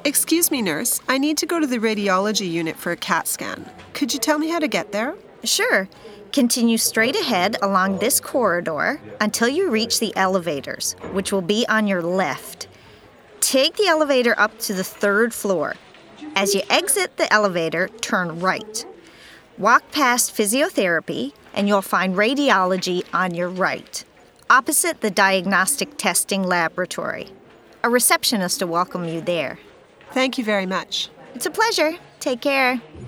Excuse me, nurse. I need to go to the radiology unit for a CAT scan. Could you tell me how to get there? Sure. Continue straight ahead along this corridor until you reach the elevators, which will be on your left. Take the elevator up to the 3rd floor. As you exit the elevator, turn right. Walk past physiotherapy, and you'll find radiology on your right, opposite the diagnostic testing laboratory. A receptionist will welcome you there. Thank you very much. It's a pleasure. Take care.